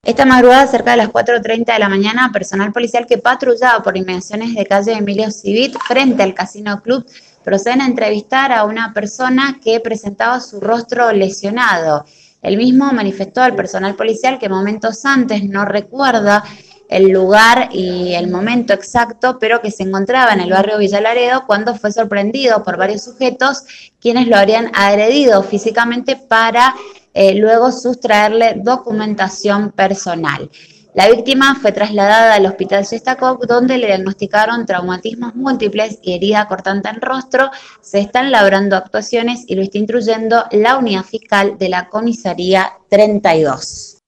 Esta madrugada, cerca de las 4:30 de la mañana, personal policial que patrullaba por inmediaciones de calle Emilio Civit frente al Casino Club proceden a entrevistar a una persona que presentaba su rostro lesionado. El mismo manifestó al personal policial que momentos antes no recuerda el lugar y el momento exacto, pero que se encontraba en el barrio Villa Laredo cuando fue sorprendido por varios sujetos quienes lo habrían agredido físicamente para luego sustraerle documentación personal. La víctima fue trasladada al hospital Shestakov, donde le diagnosticaron traumatismos múltiples y herida cortante en rostro. Se están labrando actuaciones y lo está instruyendo la unidad fiscal de la comisaría 32.